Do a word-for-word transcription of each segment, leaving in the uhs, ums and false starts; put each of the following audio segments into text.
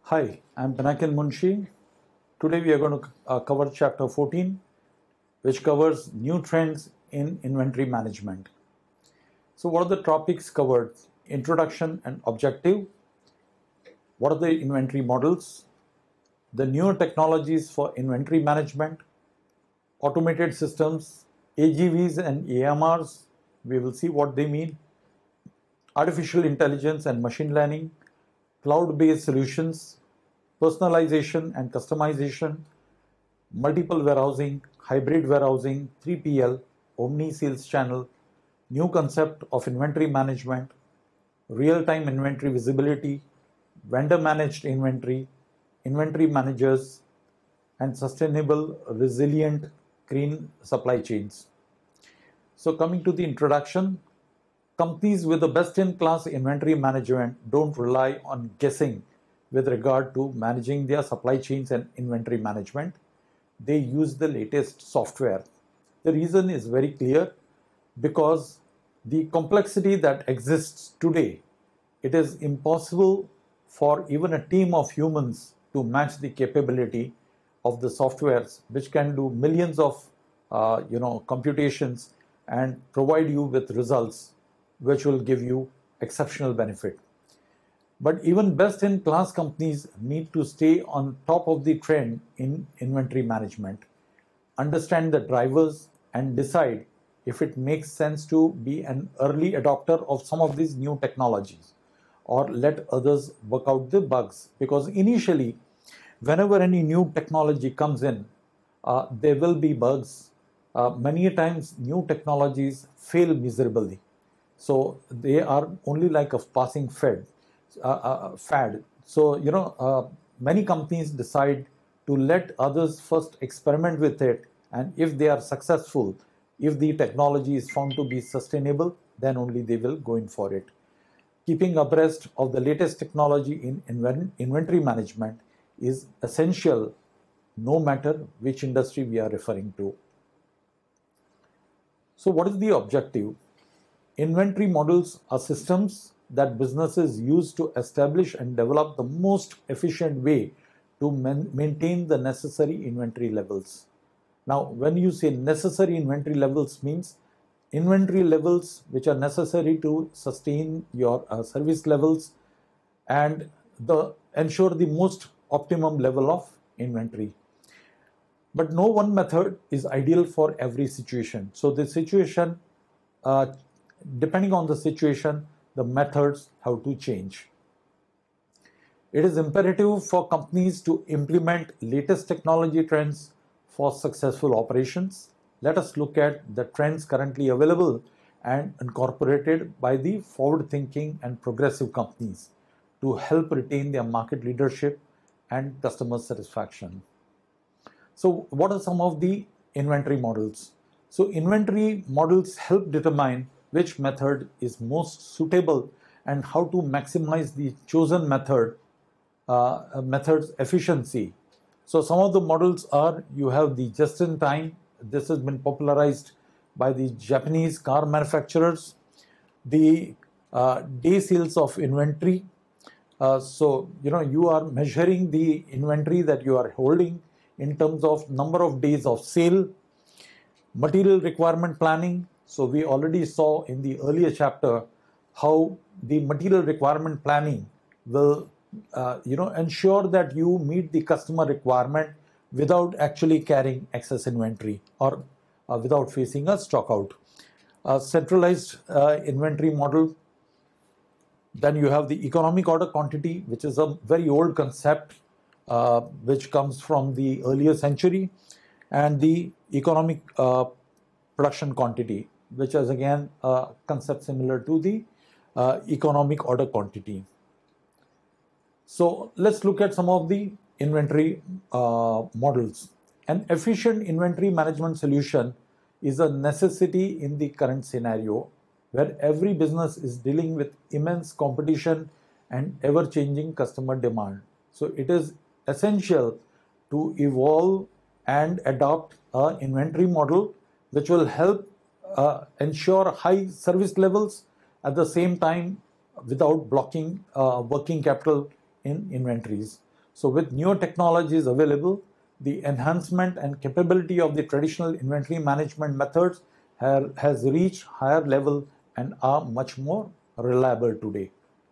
Hi, I'm Pinakin Munshi. Today we are going to uh, cover chapter fourteen, which covers new trends in inventory management. So, what are the topics covered? Introduction and objective. What are the inventory models? The newer technologies for inventory management, automated systems, A G Vs and A M Rs. We will see what they mean. Artificial intelligence and machine learning, cloud-based solutions, personalization and customization, multiple warehousing, hybrid warehousing, three P L, omni sales channel, new concept of inventory management, real-time inventory visibility, vendor managed inventory, inventory managers, and sustainable, resilient, green supply chains. So coming to the introduction, companies with the best-in-class inventory management don't rely on guessing with regard to managing their supply chains and inventory management. They use the latest software. The reason is very clear, because the complexity that exists today, it is impossible for even a team of humans to match the capability of the softwares, which can do millions of uh, you know computations and provide you with results which will give you exceptional benefit. But even best-in-class companies need to stay on top of the trend in inventory management, understand the drivers, and decide if it makes sense to be an early adopter of some of these new technologies or let others work out the bugs. Because initially, whenever any new technology comes in, uh, there will be bugs. Uh, many times, new technologies fail miserably. So they are only like a passing fad. Uh, uh, fad. So, you know, uh, many companies decide to let others first experiment with it. And if they are successful, if the technology is found to be sustainable, then only they will go in for it. Keeping abreast of the latest technology in inventory management is essential, no matter which industry we are referring to. So what is the objective? Inventory models are systems that businesses use to establish and develop the most efficient way to man- maintain the necessary inventory levels. Now, when you say necessary inventory levels, means inventory levels which are necessary to sustain your uh, service levels and the ensure the most optimum level of inventory. But no one method is ideal for every situation. So the situation, uh, depending on the situation, the methods have to change. It is imperative for companies to implement latest technology trends for successful operations. Let us look at the trends currently available and incorporated by the forward-thinking and progressive companies to help retain their market leadership and customer satisfaction. So what are some of the inventory models? So inventory models help determine which method is most suitable and how to maximize the chosen method uh, method's efficiency. So some of the models are, you have the just-in-time. This has been popularized by the Japanese car manufacturers. The uh, day sales of inventory. Uh, so you know you are measuring the inventory that you are holding in terms of number of days of sale. Material requirement planning. So we already saw in the earlier chapter how the material requirement planning will uh, you know ensure that you meet the customer requirement without actually carrying excess inventory or uh, without facing a stock out. A centralized uh, inventory model. Then you have the economic order quantity, which is a very old concept uh, which comes from the earlier century, and the economic uh, production quantity, which is again a concept similar to the uh, economic order quantity. So let's look at some of the inventory uh, models. An efficient inventory management solution is a necessity in the current scenario, where every business is dealing with immense competition and ever-changing customer demand. So it is essential to evolve and adopt an inventory model which will help uh, ensure high service levels at the same time without blocking uh, working capital in inventories. So with newer technologies available, the enhancement and capability of the traditional inventory management methods have, has reached higher level and are much more reliable today.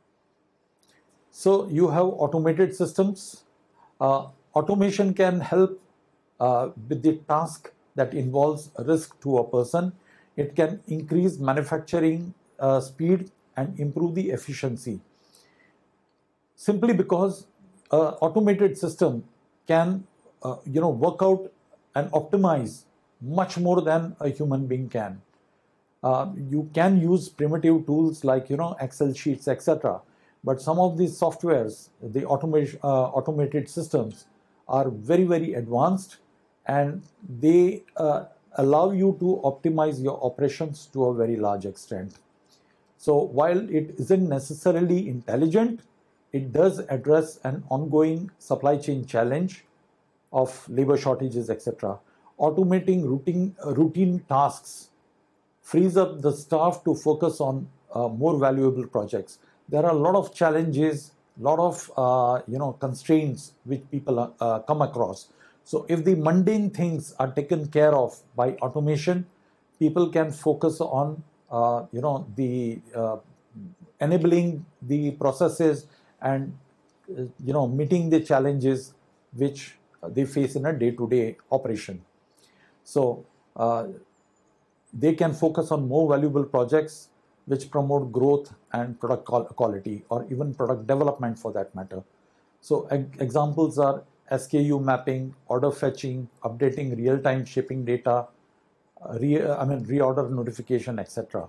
So you have automated systems. Uh, automation can help uh, with the task that involves risk to a person. It can increase manufacturing uh, speed and improve the efficiency. Simply because an automated system can uh, you know, work out and optimize much more than a human being can. Uh, you can use primitive tools like, you know, Excel sheets, et cetera. But some of these softwares, the automation, uh, automated systems, are very, very advanced, and they uh, allow you to optimize your operations to a very large extent. So while it isn't necessarily intelligent, it does address an ongoing supply chain challenge of labor shortages, et cetera. Automating routine, uh, routine tasks frees up the staff to focus on uh, more valuable projects. There are a lot of challenges, a lot of uh, you know, constraints which people uh, come across. So if the mundane things are taken care of by automation, people can focus on uh, you know, the uh, enabling the processes and uh, you know, meeting the challenges which they face in a day-to-day operation. So uh, they can focus on more valuable projects which promote growth and product quality, or even product development for that matter. So examples are S K U mapping, order fetching, updating real-time shipping data, uh, re I mean reorder notification, et cetera.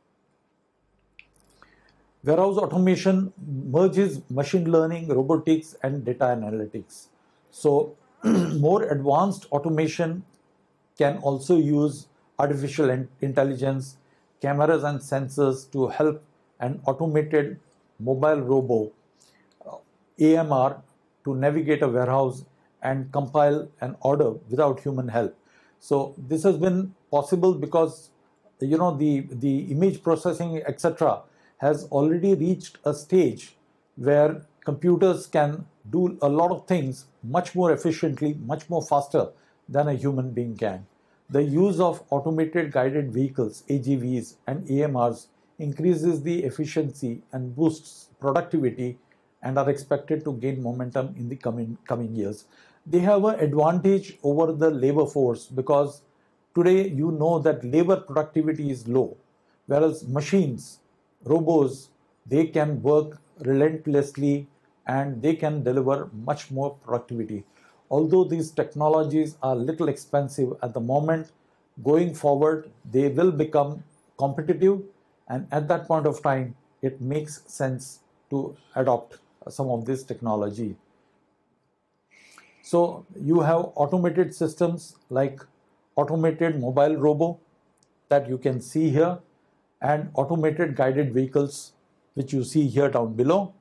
Warehouse automation merges machine learning, robotics, and data analytics. So more advanced automation can also use artificial intelligence, cameras and sensors to help an automated mobile robo, uh, A M R, to navigate a warehouse and compile an order without human help. So this has been possible because, you know, the, the image processing, et cetera, has already reached a stage where computers can do a lot of things much more efficiently, much more faster than a human being can. The use of automated guided vehicles, A G Vs, and A M Rs increases the efficiency and boosts productivity, and are expected to gain momentum in the coming, coming years. They have an advantage over the labor force because today you know that labor productivity is low, whereas machines, robots, they can work relentlessly and they can deliver much more productivity. Although these technologies are little expensive at the moment, going forward, they will become competitive, and at that point of time, it makes sense to adopt some of this technology. So you have automated systems like automated mobile robo that you can see here, and automated guided vehicles, which you see here down below.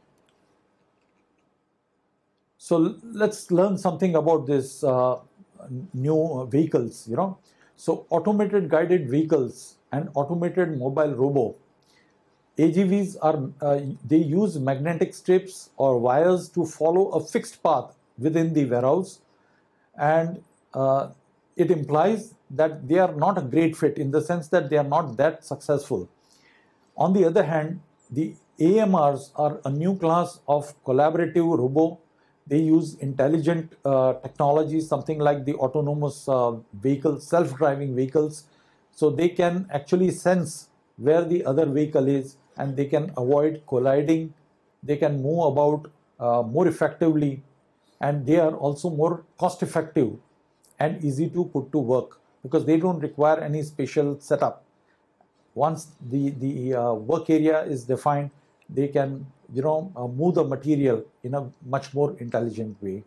So let's learn something about this uh, new vehicles, you know. So automated guided vehicles and automated mobile robo, A G Vs are, uh, they use magnetic strips or wires to follow a fixed path within the warehouse, and uh, it implies that they are not a great fit in the sense that they are not that successful. On the other hand, the A M Rs are a new class of collaborative robo. They use intelligent uh, technology, something like the autonomous uh, vehicles, self-driving vehicles. So they can actually sense where the other vehicle is, and they can avoid colliding. They can move about uh, more effectively, and they are also more cost-effective and easy to put to work because they don't require any special setup. Once the, the uh, work area is defined, they can, you know, uh, move the material in a much more intelligent way.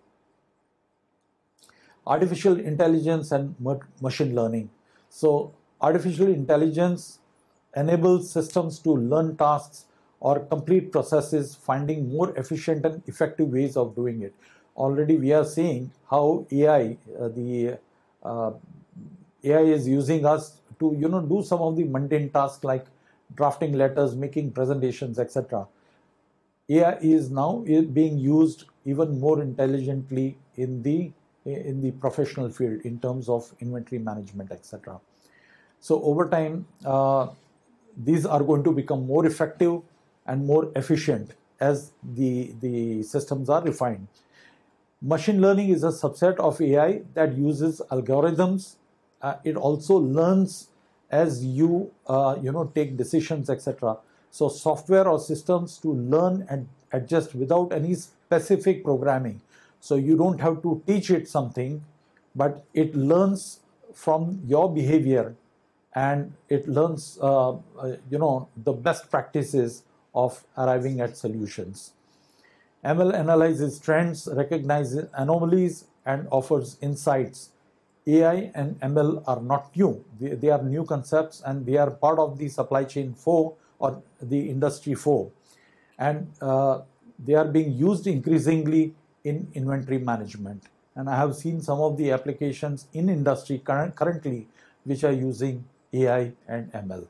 Artificial intelligence and machine learning. So artificial intelligence enables systems to learn tasks or complete processes, finding more efficient and effective ways of doing it. Already we are seeing how A I, uh, the uh, A I is using us to, you know, do some of the mundane tasks like drafting letters, making presentations, et cetera. A I is now being used even more intelligently in the in the professional field in terms of inventory management, et cetera. So over time, uh, these are going to become more effective and more efficient as the, the systems are refined. Machine learning is a subset of A I that uses algorithms. Uh, it also learns as you, uh, you know, take decisions, et cetera. So software or systems to learn and adjust without any specific programming. So you don't have to teach it something, but it learns from your behavior, and it learns, uh, uh, you know, the best practices of arriving at solutions. M L analyzes trends, recognizes anomalies, and offers insights. A I and M L are not new. They, they are new concepts, and they are part of the supply chain four or the industry four. And uh, they are being used increasingly in inventory management. And I have seen some of the applications in industry current, currently which are using A I and M L.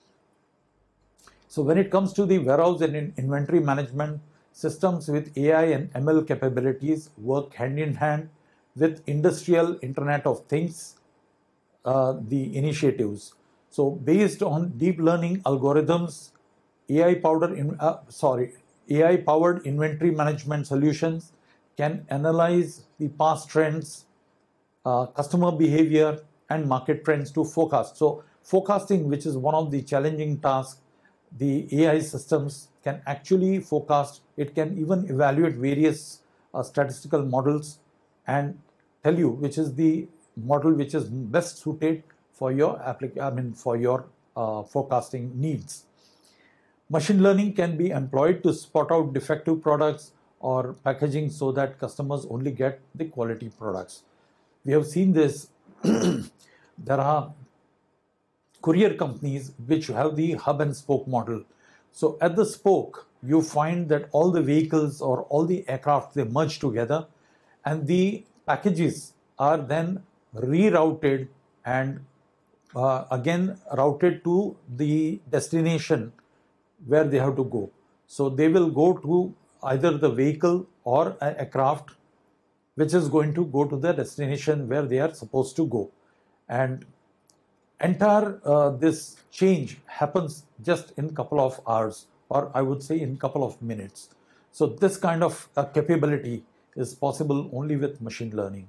So when it comes to the warehouse and in inventory management, systems with A I and M L capabilities work hand in hand with industrial Internet of Things, uh, the initiatives. So based on deep learning algorithms, A I powered in, uh, sorry, A I powered inventory management solutions can analyze the past trends, uh, customer behavior, and market trends to forecast. So forecasting, which is one of the challenging tasks, the A I systems can actually forecast. It can even evaluate various uh, statistical models and tell you which is the model which is best suited for your applic- I mean for your uh, forecasting needs. Machine learning can be employed to spot out defective products or packaging so that customers only get the quality products. We have seen this. There are courier companies which have the hub and spoke model. So at the spoke, you find that all the vehicles or all the aircraft, they merge together, and the packages are then rerouted and uh, again routed to the destination where they have to go. So they will go to either the vehicle or a aircraft which is going to go to the destination where they are supposed to go. And entire uh, this change happens just in a couple of hours, or I would say in a couple of minutes. So this kind of uh, capability is possible only with machine learning.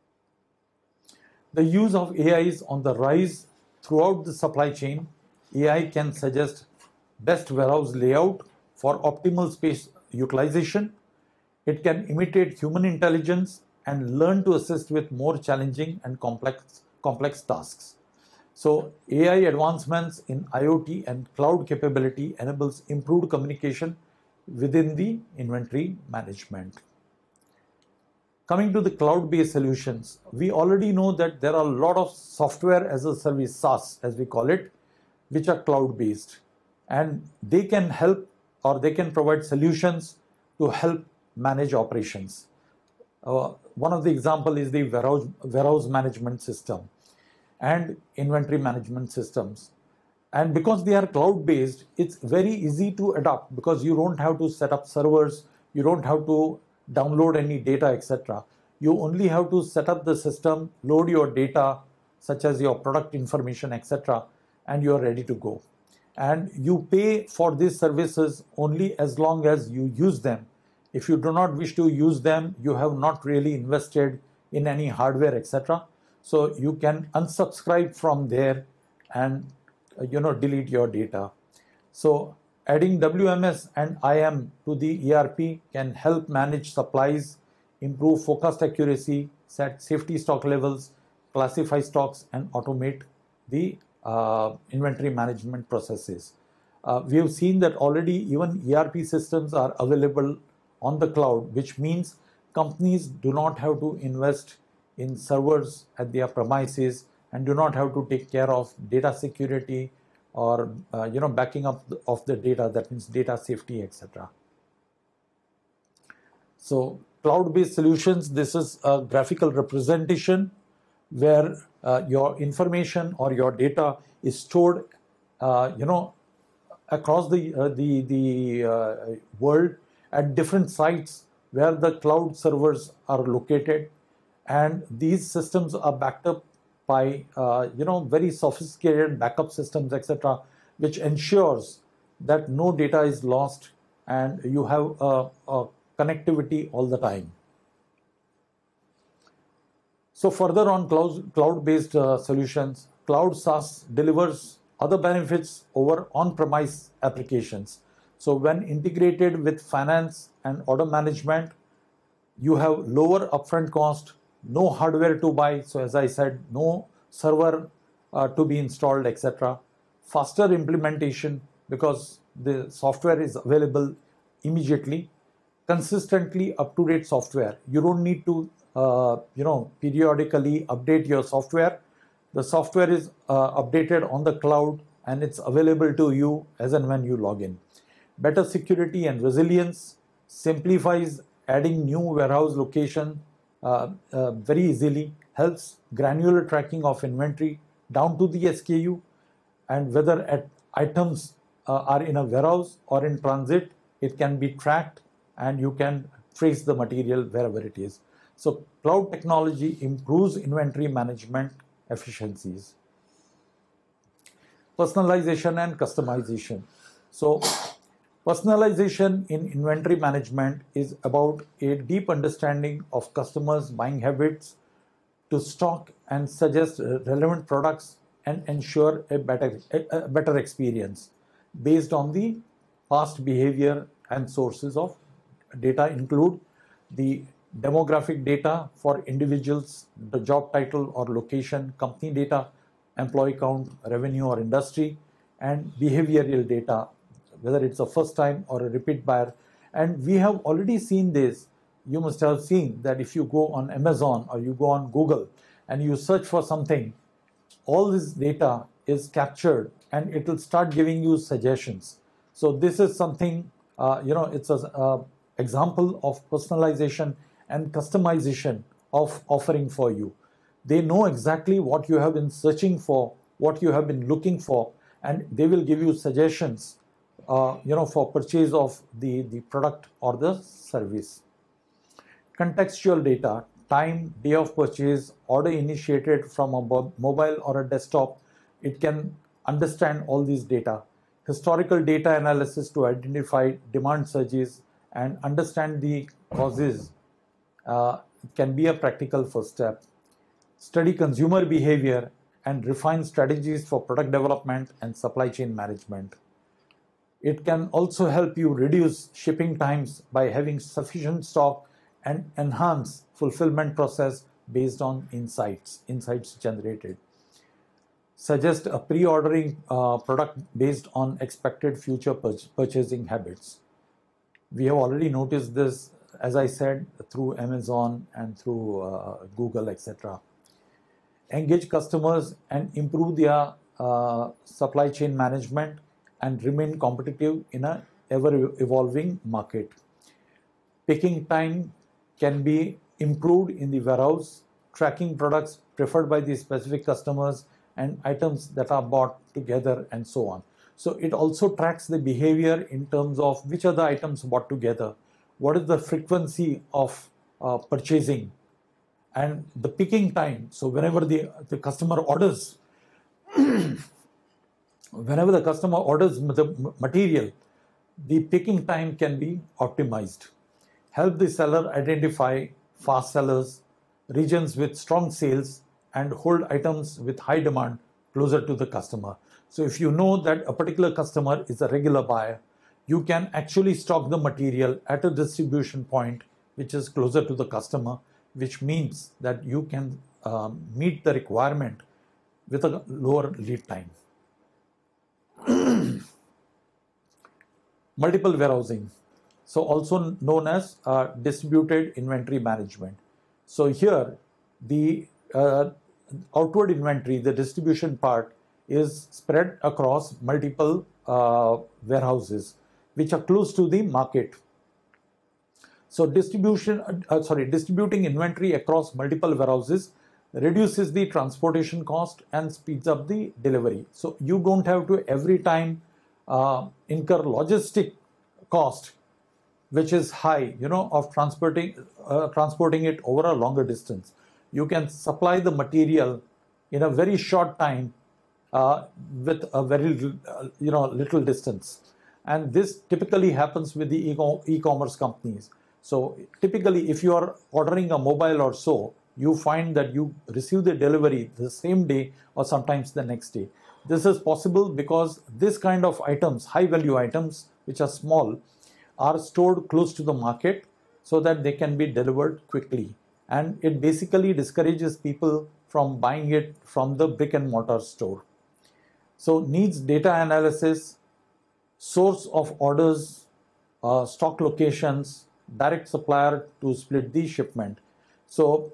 The use of A I is on the rise throughout the supply chain. A I can suggest best warehouse layout for optimal space utilization. It can imitate human intelligence and learn to assist with more challenging and complex, complex tasks. So A I advancements in IoT and cloud capability enables improved communication within the inventory management. Coming to the cloud-based solutions, we already know that there are a lot of software as a service, SaaS as we call it, which are cloud-based, and they can help or they can provide solutions to help manage operations. Uh, one of the example is the warehouse, warehouse management system and inventory management systems. And because they are cloud-based, it's very easy to adopt because you don't have to set up servers, you don't have to download any data, et cetera. You only have to set up the system, load your data, such as your product information, et cetera, and you are ready to go. And you pay for these services only as long as you use them. If you do not wish to use them, you have not really invested in any hardware, et cetera. So you can unsubscribe from there and uh, you know delete your data. So adding W M S and I M to the E R P can help manage supplies, improve forecast accuracy, set safety stock levels, classify stocks, and automate the uh, inventory management processes. Uh, we have seen that already even E R P systems are available on the cloud, which means companies do not have to invest in servers at their premises and do not have to take care of data security or uh, you know backing up of the data, that means data safety, et cetera. So cloud-based solutions, this is a graphical representation where uh, your information or your data is stored uh, you know across the uh, the the uh, world at different sites where the cloud servers are located, and these systems are backed up by uh, you know very sophisticated backup systems, et cetera, which ensures that no data is lost and you have a, a connectivity all the time. So further on cloud, cloud-based uh, solutions, cloud SaaS delivers other benefits over on-premise applications. So when integrated with finance and order management, you have lower upfront cost, no hardware to buy. So as I said, no server uh, to be installed, et cetera. Faster implementation because the software is available immediately. Consistently up-to-date software. You don't need to uh, you know, periodically update your software. The software is uh, updated on the cloud and it's available to you as and when you log in. Better security and resilience, simplifies adding new warehouse location uh, uh, very easily, helps granular tracking of inventory down to the S K U, and whether at items uh, are in a warehouse or in transit, it can be tracked and you can trace the material wherever it is. So cloud technology improves inventory management efficiencies. Personalization and customization. So personalization in inventory management is about a deep understanding of customers' buying habits to stock and suggest relevant products and ensure a better, a better experience based on the past behavior. And sources of data include the demographic data for individuals, the job title or location, company data, employee count, revenue or industry, and behavioral data, whether it's a first time or a repeat buyer. And we have already seen this. You must have seen that if you go on Amazon or you go on Google and you search for something, all this data is captured and it will start giving you suggestions. So this is something, uh, you know, it's an uh, example of personalization and customization of offering for you. They know exactly what you have been searching for, what you have been looking for, and they will give you suggestions, uh, you know, for purchase of the, the product or the service. Contextual data, time, day of purchase, order initiated from a mobile or a desktop, it can understand all these data. Historical data analysis to identify demand surges and understand the causes uh, can be a practical first step. Study consumer behavior and refine strategies for product development and supply chain management. It can also help you reduce shipping times by having sufficient stock and enhance fulfillment process based on insights, insights generated. Suggest a pre-ordering uh, product based on expected future pur purchasing habits. We have already noticed this, as I said, through Amazon and through uh, Google, et cetera. Engage customers and improve their uh, supply chain management and remain competitive in an ever-evolving market. Picking time can be improved in the warehouse, tracking products preferred by the specific customers and items that are bought together and so on. So it also tracks the behavior in terms of which are the items bought together, what is the frequency of uh, purchasing, and the picking time. So whenever the, the customer orders, whenever the customer orders the material, the picking time can be optimized. Help the seller identify fast sellers, regions with strong sales, and hold items with high demand closer to the customer. So if you know that a particular customer is a regular buyer, you can actually stock the material at a distribution point which is closer to the customer, which means that you can um, meet the requirement with a lower lead time. Multiple warehousing, so also known as uh, distributed inventory management. So here the uh, outward inventory, the distribution part, is spread across multiple uh, warehouses which are close to the market. So distribution, uh, sorry, distributing inventory across multiple warehouses reduces the transportation cost and speeds up the delivery. So you don't have to every time uh, incur logistic cost which is high, you know, of transporting uh, transporting it over a longer distance. You can supply the material in a very short time uh, with a very uh, you know little distance, and this typically happens with the e-commerce companies. So typically, if you are ordering a mobile or so, you find that you receive the delivery the same day or sometimes the next day. This is possible because this kind of items, high value items, which are small, are stored close to the market so that they can be delivered quickly. And it basically discourages people from buying it from the brick and mortar store. So needs data analysis, source of orders, uh, stock locations, direct supplier to split the shipment. So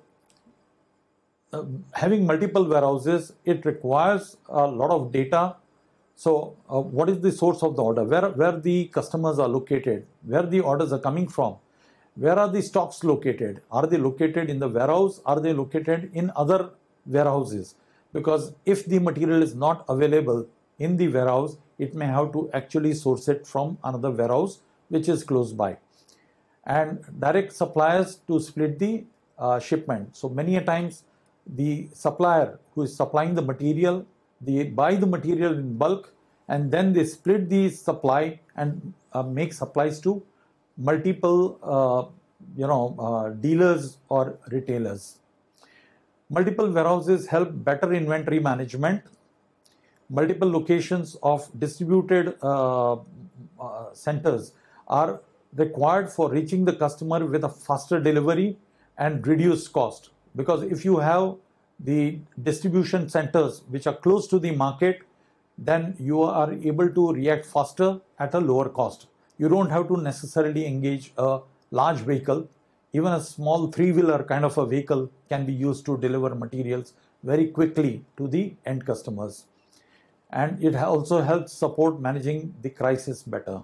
uh, having multiple warehouses, it requires a lot of data. So uh, what is the source of the order? Where, where the customers are located? Where the orders are coming from? Where are the stocks located? Are they located in the warehouse? Are they located in other warehouses? Because if the material is not available in the warehouse, it may have to actually source it from another warehouse which is close by. And direct suppliers to split the uh, shipment. So many a times the supplier who is supplying the material, they buy the material in bulk and then they split the supply and uh, make supplies to multiple uh, you know uh, dealers or retailers. Multiple warehouses help better inventory management. Multiple locations of distributed uh, uh, centers are required for reaching the customer with a faster delivery and reduced cost. Because if you have the distribution centers which are close to the market, then you are able to react faster at a lower cost. You don't have to necessarily engage a large vehicle. Even a small three-wheeler kind of a vehicle can be used to deliver materials very quickly to the end customers. And it also helps support managing the crisis better.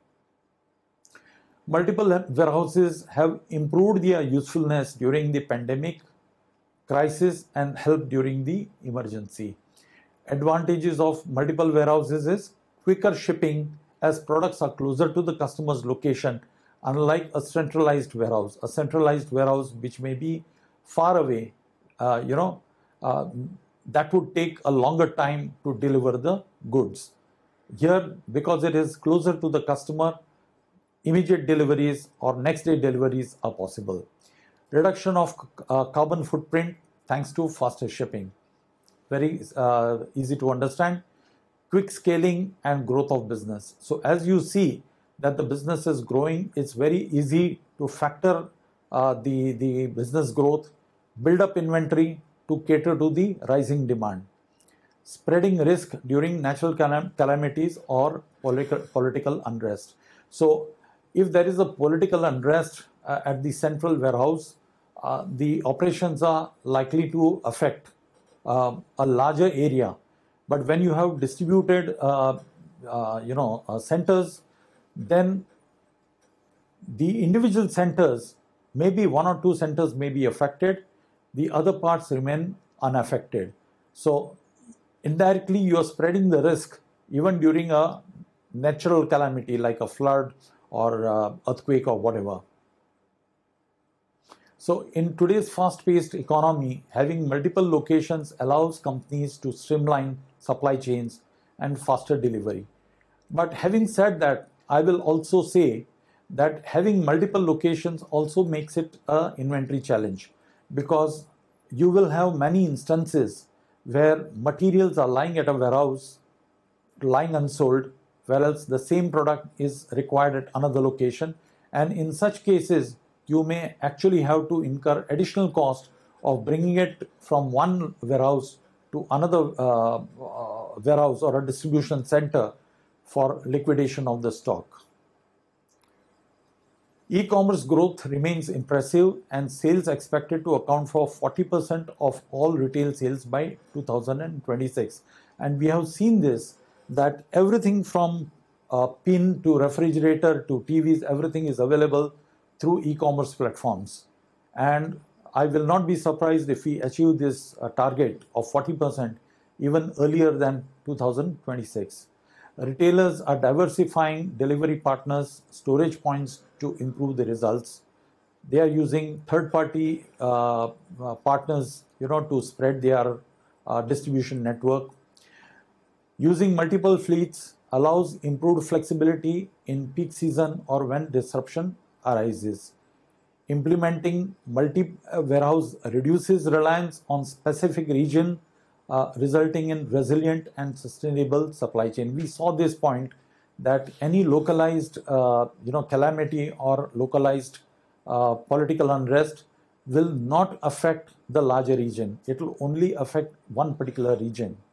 Multiple warehouses have improved their usefulness during the pandemic crisis and helped during the emergency. Advantages of multiple warehouses is quicker shipping as products are closer to the customer's location, unlike a centralized warehouse. A centralized warehouse which may be far away, uh, you know, uh, that would take a longer time to deliver the goods. Here, because it is closer to the customer, immediate deliveries or next day deliveries are possible. Reduction of uh, carbon footprint thanks to faster shipping. Very uh, easy to understand. Quick scaling and growth of business. So as you see that the business is growing, it's very easy to factor uh, the, the business growth, build up inventory to cater to the rising demand. Spreading risk during natural calam calamities or political, political unrest. So if there is a political unrest uh, at the central warehouse, uh, the operations are likely to affect uh, a larger area. But when you have distributed, uh, uh, you know, uh, centers, then the individual centers, maybe one or two centers may be affected, the other parts remain unaffected. So indirectly, you are spreading the risk even during a natural calamity like a flood or uh, earthquake or whatever. So in today's fast-paced economy, having multiple locations allows companies to streamline supply chains and faster delivery. But having said that, I will also say that having multiple locations also makes it an inventory challenge, because you will have many instances where materials are lying at a warehouse, lying unsold, whereas the same product is required at another location. And in such cases, you may actually have to incur additional cost of bringing it from one warehouse to another uh, uh, warehouse or a distribution center for liquidation of the stock. E-commerce growth remains impressive and sales expected to account for forty percent of all retail sales by two thousand twenty-six. And we have seen this, that everything from uh, pin to refrigerator to T Vs, everything is available through e-commerce platforms. And I will not be surprised if we achieve this uh, target of forty percent even earlier than two thousand twenty-six. Retailers are diversifying delivery partners, storage points to improve the results. They are using third-party uh, uh, partners, you know, to spread their uh, distribution network. Using multiple fleets allows improved flexibility in peak season or when disruption arises. Implementing multi-warehouse reduces reliance on specific region, uh, resulting in resilient and sustainable supply chain. We saw this point that any localized, uh, you know, calamity or localized uh, political unrest will not affect the larger region. It will only affect one particular region.